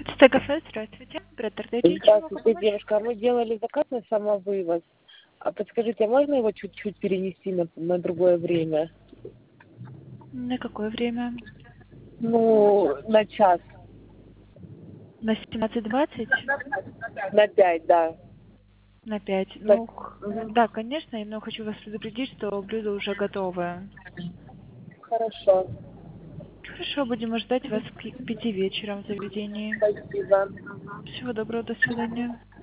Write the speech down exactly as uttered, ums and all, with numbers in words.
Стекафе, здравствуйте. Оператор, дайте, чем могу Здравствуйте, помочь? девушка. Мы делали заказ на самовывоз. А подскажите, а можно его чуть-чуть перенести на, на другое время? На какое время? Ну, на час. На семнадцать двадцать? На пять, да. На пять. Так, Ну, х- мгм. да, конечно, но хочу вас предупредить, что блюдо уже готовое. Хорошо. Хорошо, будем ждать вас к к пяти вечера в заведении. Спасибо. Всего доброго, до свидания.